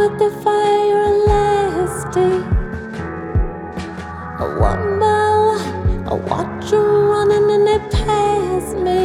at the fire elastic. One by one, I watch them running and they pass me.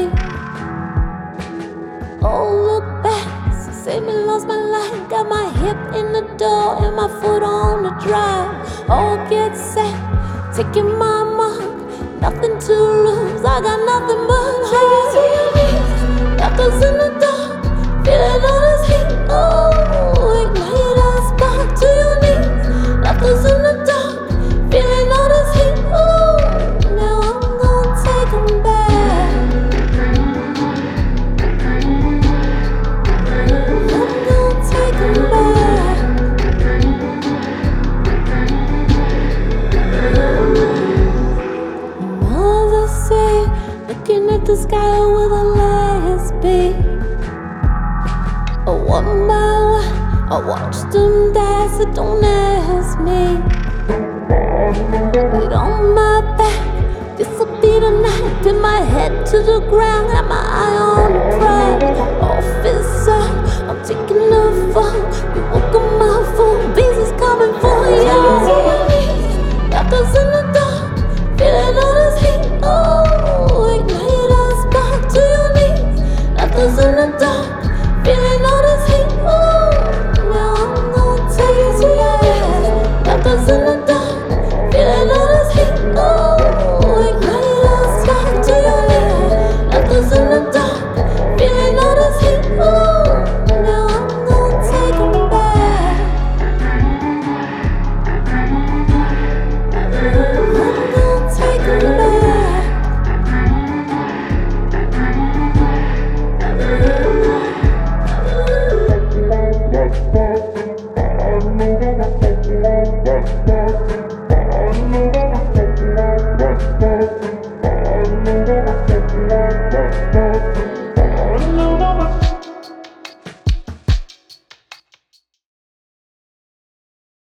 Oh, look back, save me, lost my life. Got my hip in the door and my foot on the drive. Oh, get set, taking my mark. Nothing to lose, I got nothing but heart. To your knees, left us in the dark, feeling all this heat. Oh, ignite our spark. To your knees, left us in the dark, feeling all this heat. Oh, now I'm gonna take 'em back. I'm gonna take 'em back. Mother said, looking at the sky with a last beat. One by one, I watched them die, so don't ask me. Get on my back, this'll be the night. Pin my head to the ground, got my eye on the prize. Office up, I'm taking the fall. You woke up my fool, bees is coming for you. Left us in the dark, feeling all this heat. Oh, ignite our spark. To your knees, left us in the dark, feeling all this heat. Oh, now I'm gonna take it to your head. Left us in the dark, feeling all this heat. Oh, ignite our spark. To your head, left us in the dark, feeling all this heat. Oh, now I'm gonna take 'em back. I'm gonna take 'em back. Thank you.